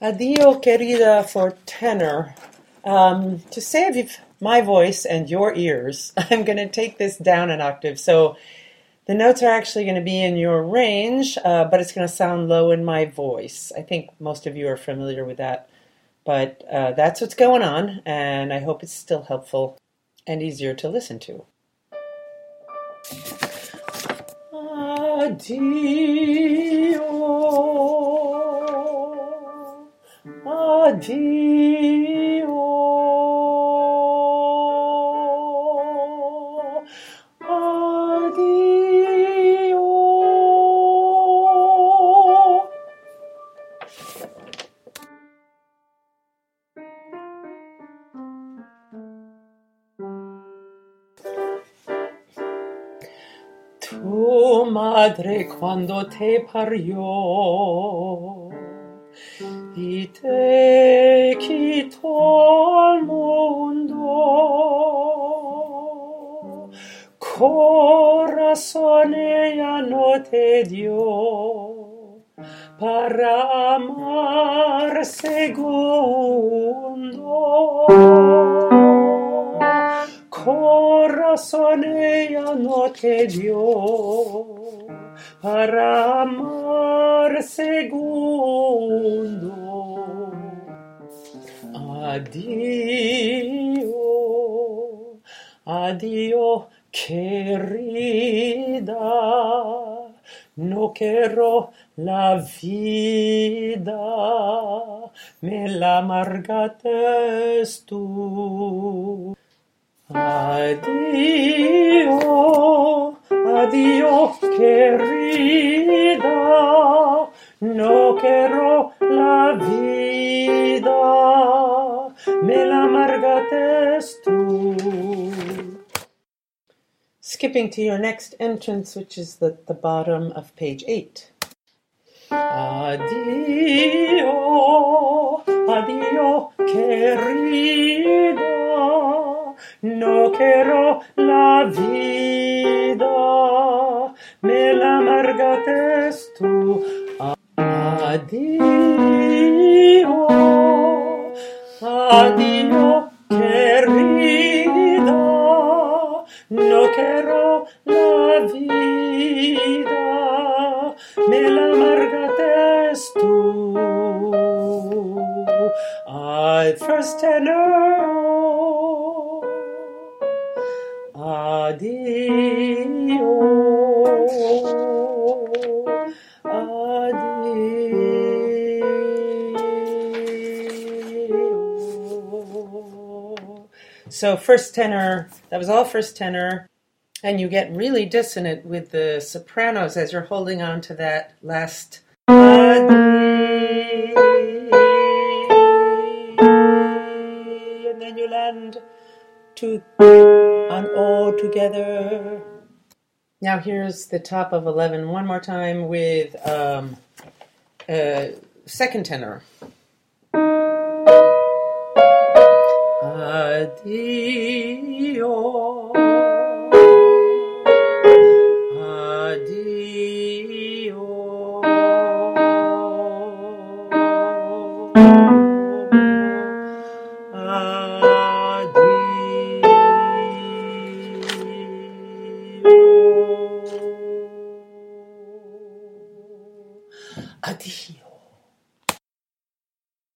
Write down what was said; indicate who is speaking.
Speaker 1: Adio querida for tenor. To save my voice and your ears, I'm going to take this down an octave. So the notes are actually going to be in your range, but it's going to sound low in my voice. I think most of you are familiar with that, but that's what's going on, and I hope it's still helpful and easier to listen to. Addio, addio, addio. Tu madre quando te parió y te quitó al mundo, corazón ella no te dio para amar segundo. Corazón ella no te dio para amar segundo. Adio, adio, querida, no quiero la vida, me la amargaste tú. Adio, adio, querida, no quiero la vida, me la amargaste tú. Skipping to your next entrance, which is the bottom of page 8. Adio, adio, querida, no quiero la vida, me la amargaste tú. Adio, adio, querida, no quiero la vida, me la amargaste tú. First tenor. Adio, adio. So first tenor, that was all first tenor, and you get really dissonant with the sopranos as you're holding on to that last adio, and then you land to on O together. Now here's the top of 11 one more time with second tenor. Adio,